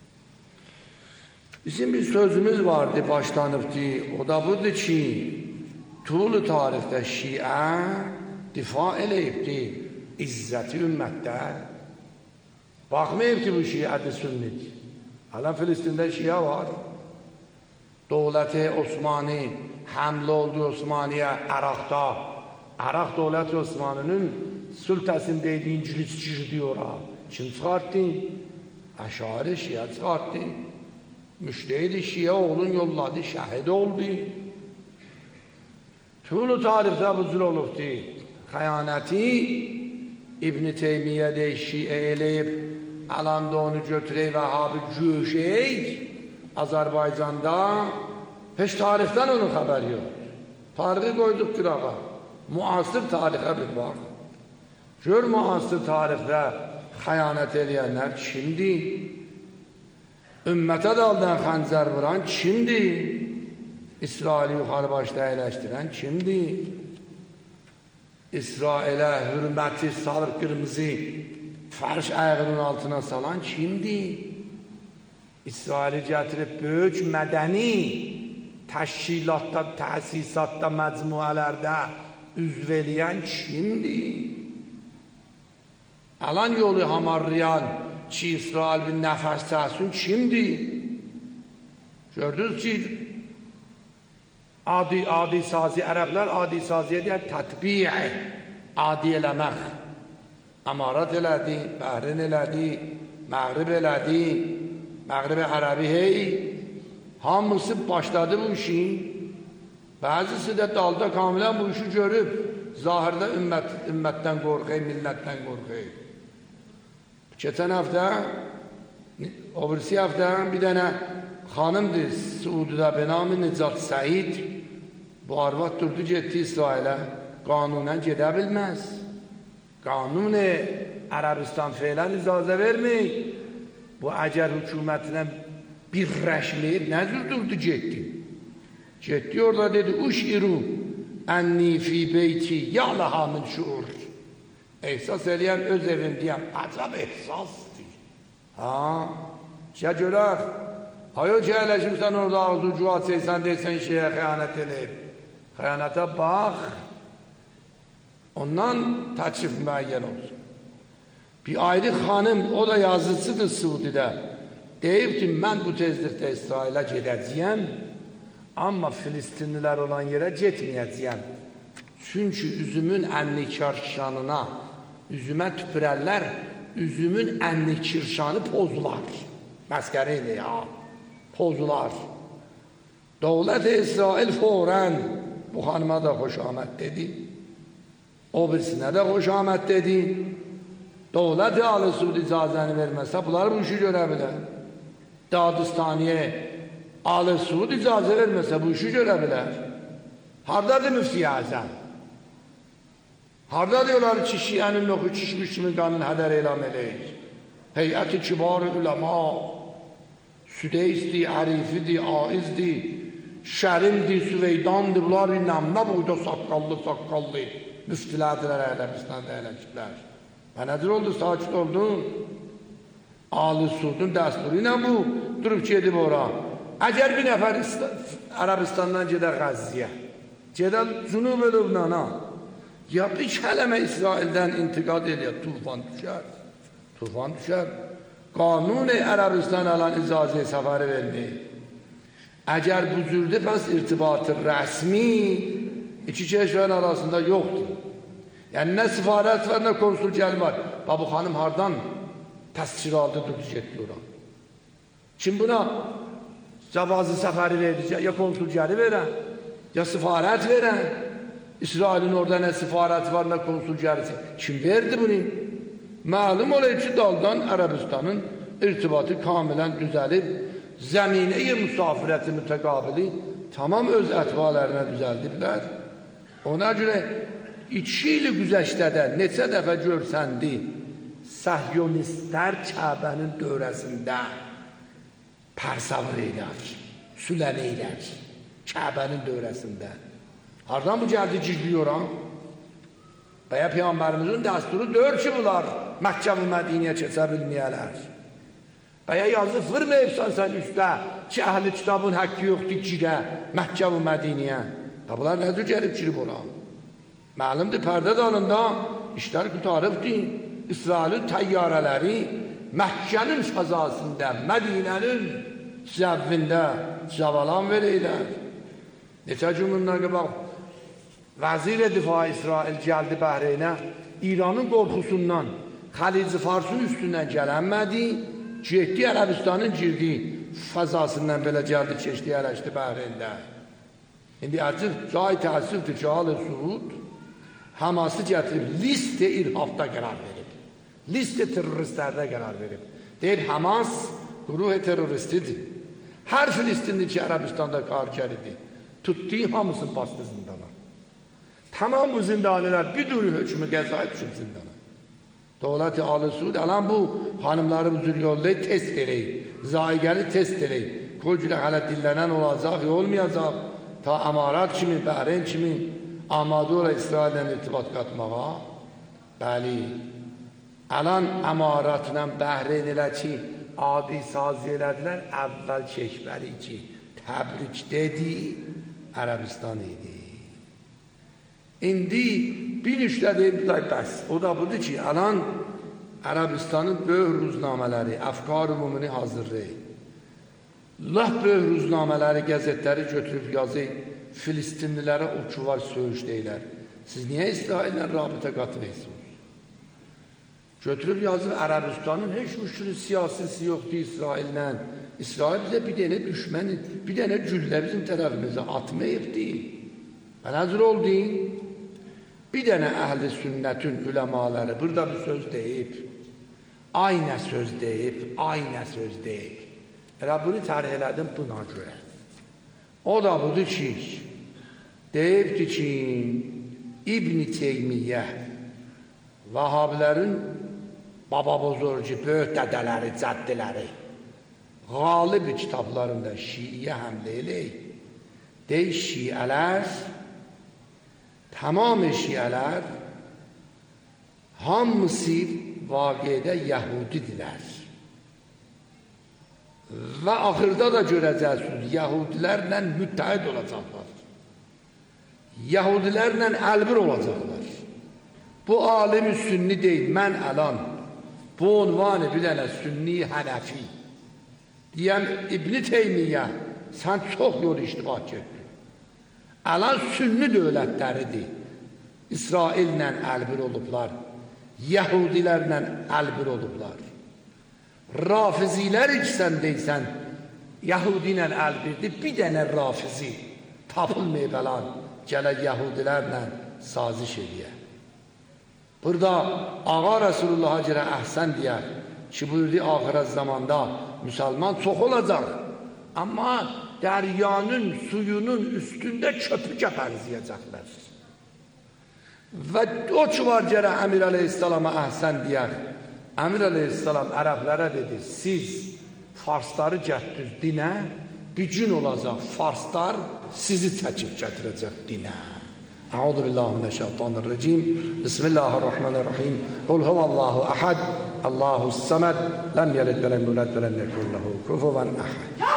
Bizim bir sözümüz vardı, başlanıbdı, o da budur ki, tuğlu tarixdə Şiə difa eləyibdi izzəti ümmətdə. Baxmayıb ki, bu Şiədir, sünnit. Hala Filistin'de Şia var. Devleti Osmani hamle oldu Osmaniye Irak'ta. Irak Devleti Osmanlı'nın sultasındaydı, İngilizci diyor ha. Kim çıkarttı? Eşari Şia çıkarttı. Müştehid Şia oğlun yolladı, şahit oldu. Tüm tarihte bu zül olubdu. Xəyanəti İbn-i Teymiyye'de Şiə eləyib, alanda onu götürək və habi göşək Azərbaycanda heç tarixdən onun xəbəri yox. Tarihi qoyduq qırağa. Müasir tarixə bir bax. Gör müasir tarixdə xəyanət eləyənlər kimdir? Ümmətə daldan xəncər vuran kimdir? İsraili yuxarı başda əyləşdirən kimdir? İsrailə hürməti sarı qırmızı fərş ayağının altına salan kimdir? İsraili gətirib böyük mədəni təşkilatda, təsisatda, məcmuələrdə üzv eləyən kimdir? Alan yolu hamarlayan ki, İsrail bir nəfəs təhsin kimdir? Gördünüz ki, adi, adi sazi, ərəblər adi saziyə deyər, tətbiə, adi eləmək. Amarat elədi, Bəhrin elədi, Məğrib elədi, Məğrib ərəbi hey, hamısı başladı bu işin, bəzisi də dalda kamilən bu işi görüb, zahirdə ümmət, ümmətdən qorxey, millətdən qorxey. Keçən həftə, o birisi həftə bir dənə xanımdır, Suudidə benamı Nicat Səid, bu arvad durdu, getdi İsrailə, qanunən gedə bilməz. Qanun-i Ərəbistan feylən icazə verməyik. Bu əgər hükümətinə birləşməyib, nə cür durdu, getdi? Getdi orada dedi, uşiru ənni fi beyti ya'laha min şuur. Ehsas eləyən öz evindəyəm, əcəb ehsasdır. Ha, şə görər, hayo ki, ələşimsən orada ağzı cuat seysən, deysən şeyə xəyanət eləyib. Xəyanətə bax, ondan təklif müəyyən olsun. Bir ayrı xanım, o da yazıcıdır Suudidə. Deyib ki, mən bu tezlikdə İsrailə gedəcəyəm, amma Filistinlilər olan yerə getməyəcəyəm. Çünki üzümün ənnikar şanına, üzümə tüpürərlər, üzümün ənnikir şanı pozular. Məskəri ilə ya, pozular. Dövlət-i İsrail forən bu xanıma da xoş amət dedi. O birisinə də xoş amət dedi. Dövlət-i Ali Suud icazəni verməsə, bunlar bu işi görə bilər. Dadistaniyə Ali Suud icazə verməsə, bu işi görə bilər. Hardadır müfti Əzəm? Harda diyorlar ki, Şiənin loxu kişmiş kimi qanun hədər elam eləyir. Heyəti kibar-ı üləma, Südeysdir, Ərifdir, Aizdir, Şərimdir, Süveydandır, bunlar nəmnə boyda saqqallı, saqqallı müftilərdirlər, Ərəbistan'da ələkiblər. Və nədir oldu, sakit oldun? Ali Suudun dəsturu ilə bu, durub gedib ora. Əgər bir nəfər Ərəbistan'dan gedər Qəzziyə, gedər Cünub Lübnana, ya bir kələmə İsraildən intiqad eləyər, tufan düşər, tufan düşər. Qanun-i Ərəbistan alan icazə səfəri verməyir. Əgər bu cürdür, pəs irtibatı rəsmi iki keşvərin arasında yoxdur. Yəni, nə sifarət var, nə konsul gəlim var. Bu xanım hardan təskiratı tutacaq ora. Kim buna cavazı səfəri verəcək, ya konsulgəri verən, ya sifarət verən, İsrailin orada nə sifarəti var, nə konsulgərisi. Kim verdi bunu? Məlum olayı ki, daldan Ərəbistanın irtibatı kamilən düzəlib, zəminə-i müsafirəti mütəqabili tamam öz ətvalarına düzəldiblər. Ona görə iki il güzəştədə neçə dəfə görsəndi, Səhyonistlər Kəbənin dövrəsində pərsavır eylər, sülən eylər, Kəbənin dövrəsində. Hardan bu gəldi gizliyor ha? Bəyə Peyğəmbərimizin dəsturu dör ki bunlar Məkkə və Mədiniyə keçə bilməyələr. Bəyə yazı fırmayıbsan sən üstə ki, əhli kitabın haqqı yoxdur girə Məkkə və Mədiniyə. Bunlar nədir gəlib girib ora? Məlumdur, pərdə dalında işlər qutarıbdır. İsrailin təyyarələri Məkkənin fəzasında, Mədinənin zəvvində zəvalan verəylər. Neçə gün bundan qabaq Vəzir Difa İsrail gəldi Bəhreynə, İranın qorxusundan Xalic-i Farsın üstündən gələnmədi, getdi Ərəbistanın girdi fəzasından belə gəldi, keçdi, ərəşdi Bəhreyndə. İndi acıq, cay təəssüfdür ki, Al-ı Suud Haması gətirib, list-i irhafda qərar verib, list-i teröristlərdə qərar verib. Deyir, Hamas quruh teröristidir. Hər Filistinli ki, Ərəbistanda qarkər idi, tutduğu hamısını bastı zindana. Tamam bu zindanilər bir dürü hökmü qəzaya düşüb zindana. Dövlət-i Al-ı Suud, alan bu hanımları bu cür yollayı test vereyim, zaigəni test vereyim. Koy gülə hələ dillənən olacaq, olmayacaq, ta əmarat kimi, Bəhreyn kimi amadə ola İsraillə irtibat qatmağa. Bəli, alan əmaratla Bəhreyn elə ki, adi sazi elədilər, əvvəl keşbəri ki, təbrik dedi, Ərəbistan idi. İndi bir işlə deyib, bəs, o da budur ki, alan Ərəbistanın böyük ruznamələri, əfqar ümumini hazırlayır. Laf böyük ruznamələri, qəzetləri götürüb yazır, Filistinlilərə o ki var söyüş deyilər. Siz niyə İsraillə rabitə qatırırsınız? Götürüb yazır, Ərəbistanın heç müşkülü siyasisi yoxdur İsraillə. İsrail bizə bir dənə düşməni, bir dənə güllə bizim tərəfimizə atmayıb deyil. Və nəzir oldu? Bir dənə əhl-i sünnətin üləmaları burada bir söz deyib, aynə söz deyib, aynə söz deyib. Elə bunu tərh elədim buna görə. O da budur ki, deyibdir ki, İbn-i Teymiyyə, Vahabilərin baba bozorcu, böyük dədələri, cəddiləri, qalib kitablarında Şiiyə həmlə eləyib. Deyir, Şiələr, tamam şiələr hamısı vaqiədə Yəhudidirlər. Və axırda da görəcəksiniz, Yəhudilərlə müttəhid olacaqlar. Yəhudilərlə əlbir olacaqlar. Bu alimi sünni deyil, mən əlan, bu unvanı bir dənə sünni hənəfi. Deyəm, İbn-i Teymiyyə, sən çox yol iştibah getdin. Əlan sünni dövlətləridir. İsraillə əlbir olublar, Yəhudilərlə əlbir olublar. Rafizilər iksən deysən, Yəhudi ilə əlbirdir, bir dənə rafizi tapılmayıb əlan, gələk Yəhudilərlə saziş ediyə. Burada Ağa Rəsulullah'a görə əhsən deyər ki, buyurdu, axirət zamanda müsəlman çox olacaq, amma dəryanın, suyunun üstündə köpükə bənziyəcəklər. Və o ki var görə Əmir Əleyhisselama əhsən deyər, Əmir Əleyhisselam ərəblərə dedi, siz Farsları gətdiniz dinə, bir gün olacaq Farslar sizi çəkib gətirəcək dinə. Əuzu billahi mineşşeytanirracim. Bismillahirrahmanirrahim. Qul huvallahu ahad, Allahus samad, lem yelid ve lem yulad ve lem yekun lehu kufuven ahad.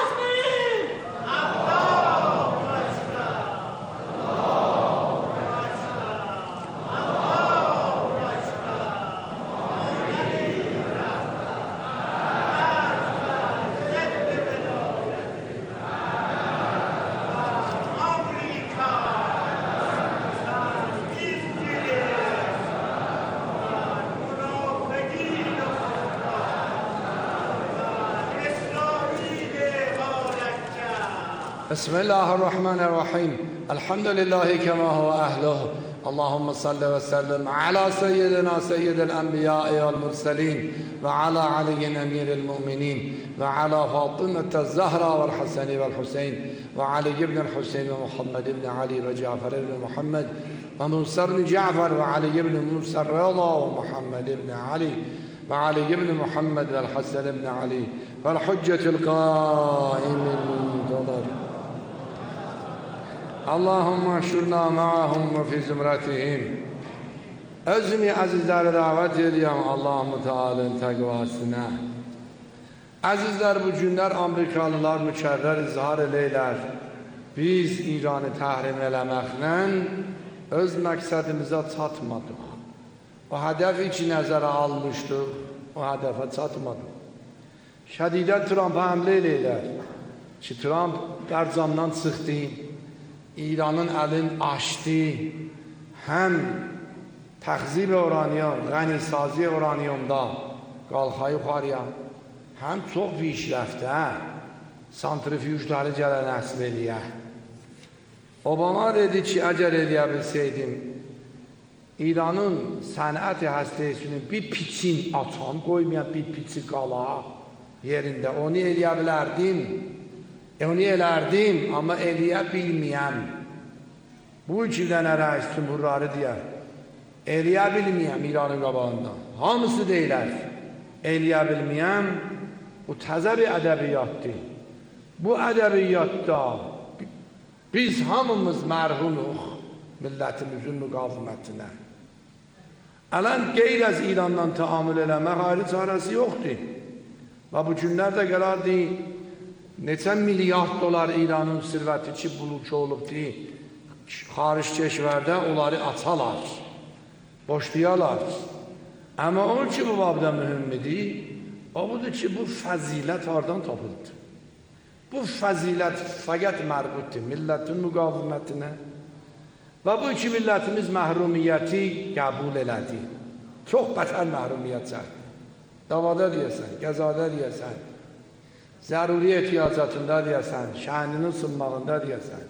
بسم الله الرحمن الرحيم الحمد لله كما هو أهله اللهم صل وسلم على سيدنا سيد الأنبياء والمرسلين وعلى علي أمير المؤمنين وعلى فاطمة الزهراء والحسن والحسين وعلي بن الحسين ومحمد بن علي وجعفر بن محمد وموسى بن جعفر وعلي بن موسى الرضا ومحمد بن علي وعلي بن محمد والحسن بن علي والحجة القائم المنتظر اللهم احشرنا معهم وفي زمرتهم. Özümü əzizləri dəvət edirəm Allah-u Teala'nın təqvasına. Əzizlər, bu günlər Amerikalılar mükərrər izhar eləyirlər. Biz İranı təhrim eləməklə öz məqsədimizə çatmadıq. O hədəfi ki nəzərə almışdıq, o hədəfə çatmadıq. Şədidə Trump'a həmlə eləyirlər ki, Trump Qərzamdan çıxdı, İranın əlin açdı, həm təxzib uranyum, qənisazi uranyumda qalxayı yuxarıya, həm çox pişrəftə santrifüjləri gələ nəsb eləyə. Obama dedi ki, əgər eləyə bilsəydim, İranın sənət həstəsinin bir piçin açam, qoymayan bir piçi qala yerində, onu eləyə bilərdim. Onu elərdim, amma eləyə bilməyəm. Bu iki dənə rəis cümhurları deyər. Eləyə bilməyəm İranın qabağında. Hamısı deyilər. Eləyə bilməyəm, bu təzə bir ədəbiyyatdır. Bu ədəbiyyatda biz hamımız mərhunuq millətimizin müqavimətinə. Ələn qeyr az İrandan təamül eləmək ayrı çarəsi yoxdur. Və bu günlərdə qərardır, neçə milyard dolar İranın sirvəti ki buluk olubdur, xaric keşvərdə onları açalar, boşlayalar. Amma onun ki bu babda mühümmidir, o budur ki bu fəzilət hardan tapıldı. Bu fəzilət fəqət mərbutdur millətin müqavimətinə və bu iki millətimiz məhrumiyyəti qəbul elədi. Çox bətər məhrumiyyət çəkdi. Davada deyəsən, qəzada deyəsən, zəruri ehtiyacatında deyəsən, şəninin sınmağında deyəsən.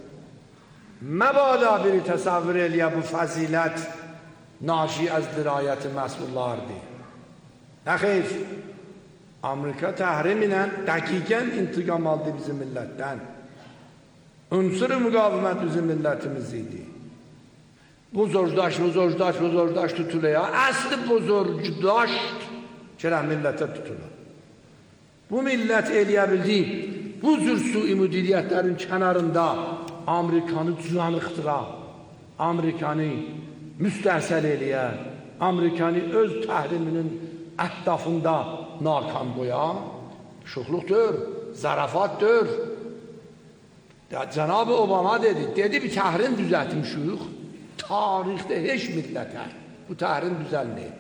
Məbada biri təsəvvür eləyə bu fəzilət naşi az dirayəti məsullardır. Nə xeyr, Amerika təhrim ilə dəqiqən intiqam aldı bizim millətdən. Ünsür-i müqavimət bizim millətimiz idi. Buzordaş, buzordaş, buzordaş tutuluyor. Əsli buzordaş gələn millətə tutulur. Bu millət eləyə bildi, bu cür sui müdiriyyətlərin kənarında Amerikanı cülanıqdıra, Amerikanı müstəhsəl eləyə, Amerikanı öz təhriminin əhdafında nakam qoya, şuxluqdur, zarafatdır. Cənab-ı Obama dedi, dedi bir təhrim düzəltmişik, tarixdə heç millətə bu təhrim düzəlməyib.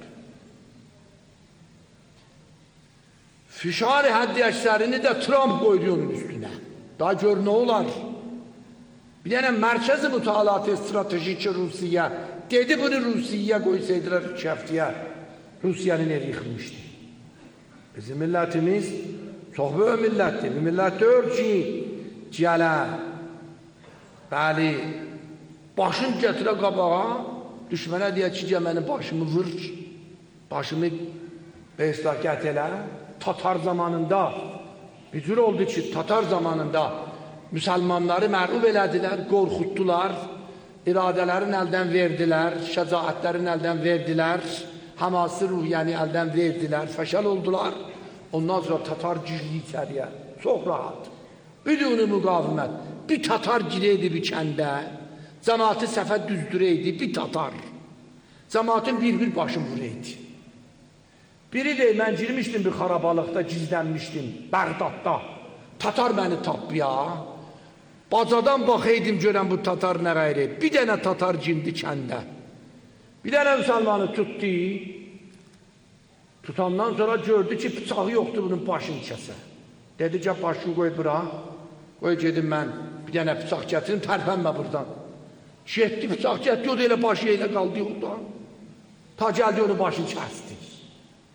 Fişar-ı həddi əksərini də Trump qoydu onun üstünə. Daha gör nə olar? Bir dənə mərkəzi mütalaat-ı stratejik Rusiya dedi, bunu Rusiya qoysaydılar kəftiyə, Rusiyanın eri yıxılmışdı. Bizim millətimiz çox böyük millətdir. Bir millət deyir ki, gələ, bəli, başın gətirə qabağa, düşmənə deyək ki, mənim başımı vur, başımı beystaqət elə. Tatar zamanında, bir cür oldu ki, Tatar zamanında müsəlmanları mərub elədilər, qorxutdular, iradələrin əldən verdilər, şəcaətlərin əldən verdilər, həması ruhiyyəni əldən verdilər, fəşəl oldular. Ondan sonra Tatar girdi içəriyə, çox rahat. Biduni müqavimət, bir Tatar gireydi bir kəndə, cəmaatı səfə düzdürəydi, bir Tatar. Cəmaatın bir-bir başını vuraydı. Biri deyil, mən girmişdim bir xarabalıqda, gizlənmişdim, Bəğdadda. Tatar məni tapıya, bacadan baxaydım görən bu Tatar nə qayri. Bir dənə Tatar girdi kəndə. Bir dənə müsəlmanı tutdu. Tutandan sonra gördü ki, bıçağı yoxdur bunun başını kəsə. Dedi ki, başını qoy bura. Qoy gedim mən bir dənə bıçaq gətirim, tərpənmə buradan. Getdi bıçaq getdi, o da elə başı elə qaldı yolda. Ta gəldi onu başını kəsdi.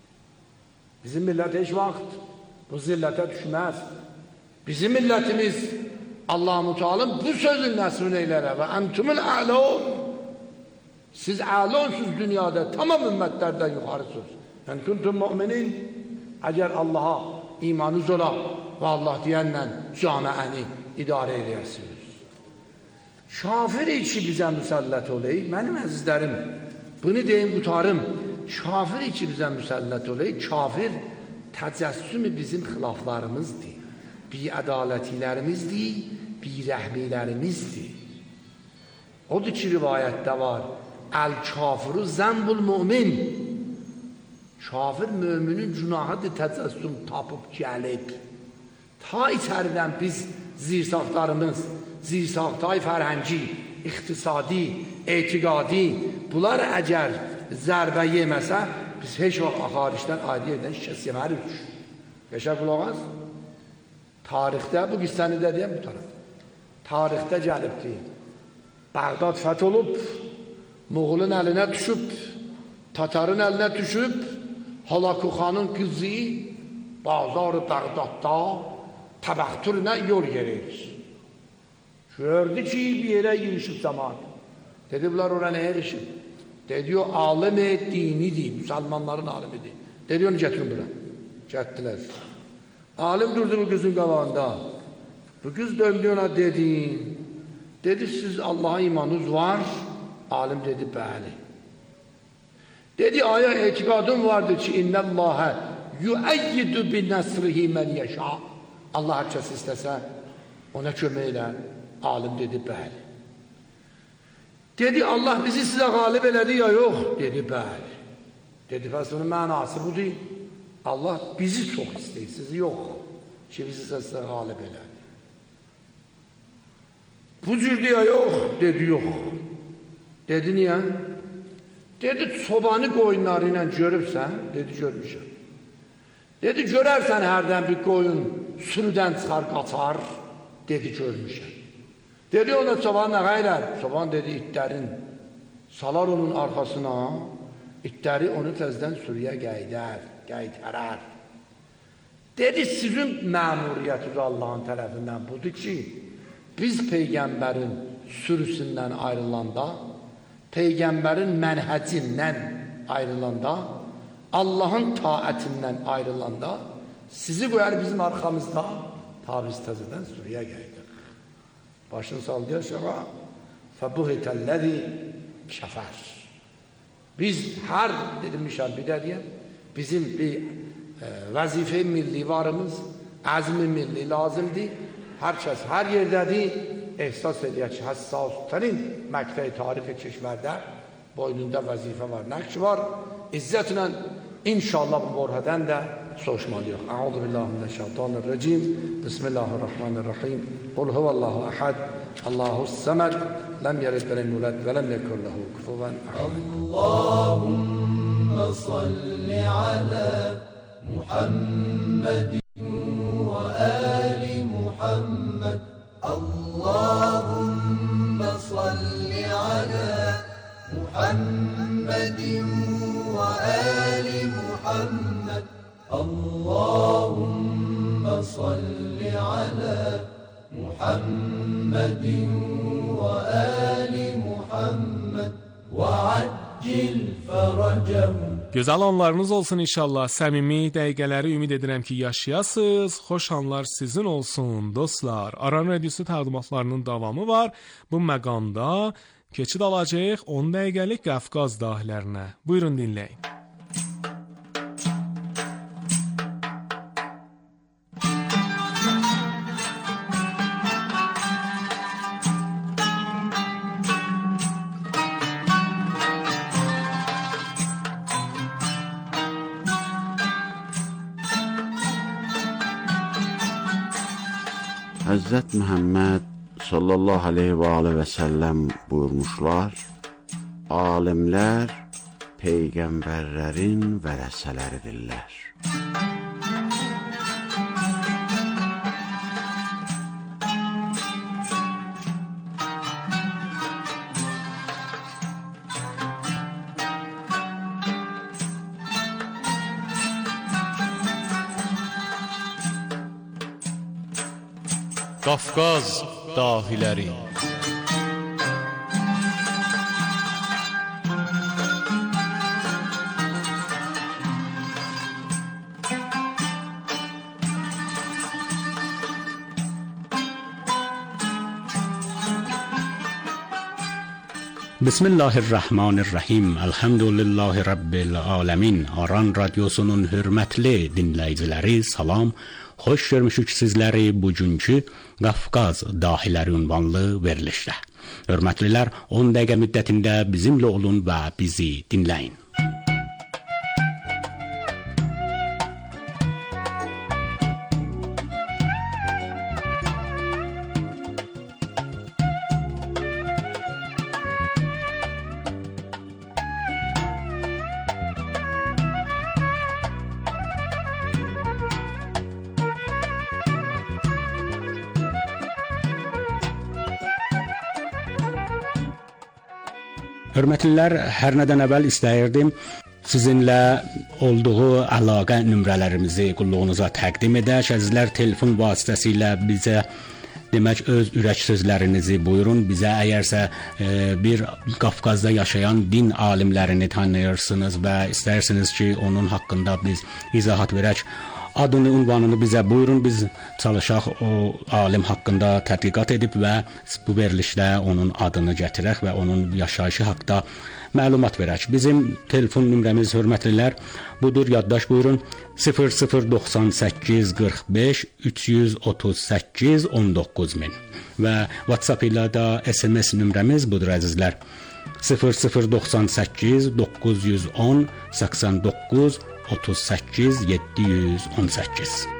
Bizim millət heç vaxt bu zillətə düşməz. Bizim millətimiz Allah-u Teala bu sözün nəsrini eylərə və entumul a'lun. Siz a'lunsunuz dünyada, tamam ümmətlərdən yuxarısınız. Yəni kuntum mu'minin, əgər Allaha imanınız ola və Allah deyənlə camiəni idarə edərsiniz. Kafir içi bizə müsəllət olayı, mənim əzizlərim, bunu deyim, qutarım. Kafir içi bizə müsəllət olayı, kafir təcəssümü bizim xilaflarımızdır. Biədalətlərimizdir, birəhmilərimizdir. Odur ki, rivayətdə var, əl-kafiru zənbul mümin. Kafir müminin günahıdır, təcəssüm tapıb gəlib. Ta içəridən biz zirsaxlarımız, zirsaxtay fərhəngi, iqtisadi, etiqadi, bunlar əgər zərbə yeməsə, biz heç vaxt xaricdən ayrı yerdən şikəst yemərik. Qəşəng qulaq as. Tarixdə, bu qissəni də deyəm bu taraf. Tarixdə gəlibdir. Bağdad fəth olub, Moğolun əlinə düşüb, Tatarın əlinə düşüb, Halakuxanın qızı bazar-ı Bağdadda təbəxtürünə yol gerir. Gördü ki, bir yerə girişib zaman. Dedi, bunlar oraya nə erişib? Dedi, o alim-i dinidir, Müslümanların alimidir. Dedi, onu getirin bura. Gətdilər. Alim durdu bu qızın qabağında. Bu qız döndü ona dedi, dedi, siz Allah'a imanınız var? Alim dedi, bəli. Dedi, aya etiqadım vardır ki, innəllâhə yuəyyidü bin nəsrihi mən yəşâ. Allah hər kəs istəsə, ona kömək elə. Alim dedi, bəli. Dedi, Allah bizi sizə qalib elədi ya yox? Dedi, bəli. Dedi, bəs onun mənası budur. Allah bizi çox istəyir, sizi yox. Ki, bizi sizə qalib elədi. Bu cürdü ya yox? Dedi, yox. Dedi, niyə? Dedi, çobanı qoyunları ilə görübsən? Dedi, görmüşəm. Dedi, görərsən hərdən bir qoyun sürüdən çıxar, qaçar? Dedi, görmüşəm. Dedi, ona çoban nə qayrar? Çoban dedi, itlərin. Salar onun arxasına, itləri onu təzdən sürüyə qəydər, qəydərər. Dedi, sizin məmuriyyətiniz Allahın tərəfindən budur ki, biz Peyğəmbərin sürüsündən ayrılanda, Peyğəmbərin mənhəcindən ayrılanda, Allahın taətindən ayrılanda, sizi qoyar bizim arxamızda, ta biz təzədən sürüyə qəydər. Başını saldı aşağı, fəbuhitəlləzi kəfər. Biz hər, dedirmişəm, bir də deyəm, bizim bir e, vəzifə milli varımız, əzmi milli lazımdır. Hər kəs, hər yerdədir, ehsas edək ki, həssaslərin məktəyi tarixi keşvərdə boynunda vəzifə var, nəqş var. İzzətlə inşallah bu borhədən də soğuşmalıyıq. Əuzu billahi mineşşeytanirracim. Bismillahirrahmanirrahim. Qul huvallahu ahad. Allahus-samad. Lem yelid ve lem yulad ve lem yekun lehu kufuven ahad. Allahumme salli ala Muhammedin ve ali Muhammed. Allahumme salli ala Muhammedin ve ali Muhammed. Allahumme salli ala Muhammedin ve ali Muhammed ve accil feracehum. Gözəl anlarınız olsun inşallah. Səmimi dəqiqələri ümid edirəm ki, yaşayasınız. Xoş anlar sizin olsun dostlar. Aran Radiosu təqdimatlarının davamı var. Bu məqamda keçid alacağıq on dəqiqəlik Qafqaz dahilərinə. Buyurun dinləyin. Həzrət Məhəmməd sallallahu aleyhi və aleyhi və səlləm buyurmuşlar, alimlər peyğəmbərlərin vərəsələridirlər. Qafqaz dahiləri. Bismillahirrahmanirrahim. Elhamdülillahi Rabbil alemin. Aran radyosunun hürmetli dinləyiciləri, salam. Xoş görmüşük sizləri bugünkü Qafqaz dahiləri ünvanlı verilişdə. Hörmətlilər, on dəqiqə müddətində bizimlə olun və bizi dinləyin. Hörmətlilər, hər nədən əvvəl istəyirdim sizinlə olduğu əlaqə nömrələrimizi qulluğunuza təqdim edək. Əzizlər, telefon vasitəsilə bizə demək öz ürək sözlərinizi buyurun. Bizə əgərsə e, bir Qafqazda yaşayan din alimlərini tanıyırsınız və istəyirsiniz ki, onun haqqında biz izahat verək, adını, ünvanını bizə buyurun. Biz çalışaq o alim haqqında tədqiqat edib və bu verilişdə onun adını gətirək və onun yaşayışı haqqında məlumat verək. Bizim telefon nömrəmiz, hörmətlilər, budur, yaddaş buyurun: sıfır sıfır doxsan səkkiz qırx beş üç yüz otuz səkkiz on doqquz min və WhatsApp ilə də S M S nömrəmiz budur, əzizlər: sıfır sıfır doxsan səkkiz doqquz yüz on səksən doqquz otuz səkkiz yeddi yüz on səkkiz.